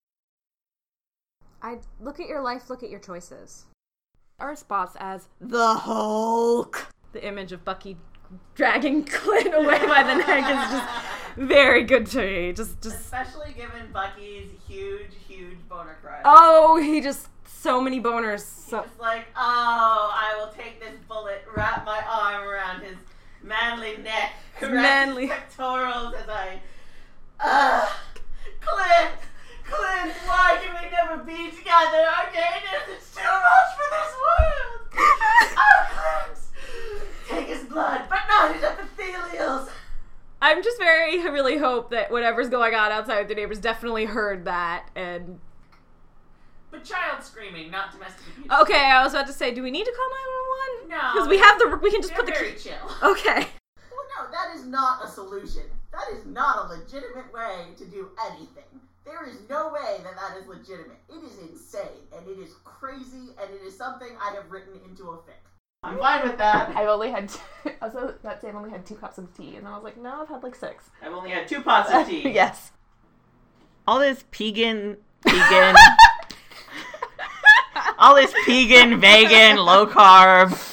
I look at your life, look at your choices. Our spots as the Hulk. The image of Bucky dragging Clint away by the neck is just very good to me. Just, just especially given Bucky's huge, huge boner crush. Oh, he just so many boners. So He's like, oh, I will take this bullet, wrap my arm around his manly neck, caress manly his pectorals as I, uh, Clint, Clint, why can we never be together? Our gayness is too much for this world. Oh, Clint, take his blood, but not his epithelials. I'm just very, I really hope that whatever's going on outside with the neighbors definitely heard that and... But child screaming, not domestic abuse. Okay, I was about to say, do we need to call nine one one? No. Because we have the, we can just They're put the... very chill. Okay. Well, no, that is not a solution. That is not a legitimate way to do anything. There is no way that that is legitimate. It is insane, and it is crazy, and it is something I have written into a fic. I'm fine with that. I've only had, two, also that day I've only had two cups of tea, and I was like, no, I've had like six. I've only had two pots of tea. Yes. All this pegan, pegan, all this pegan, vegan, low carb,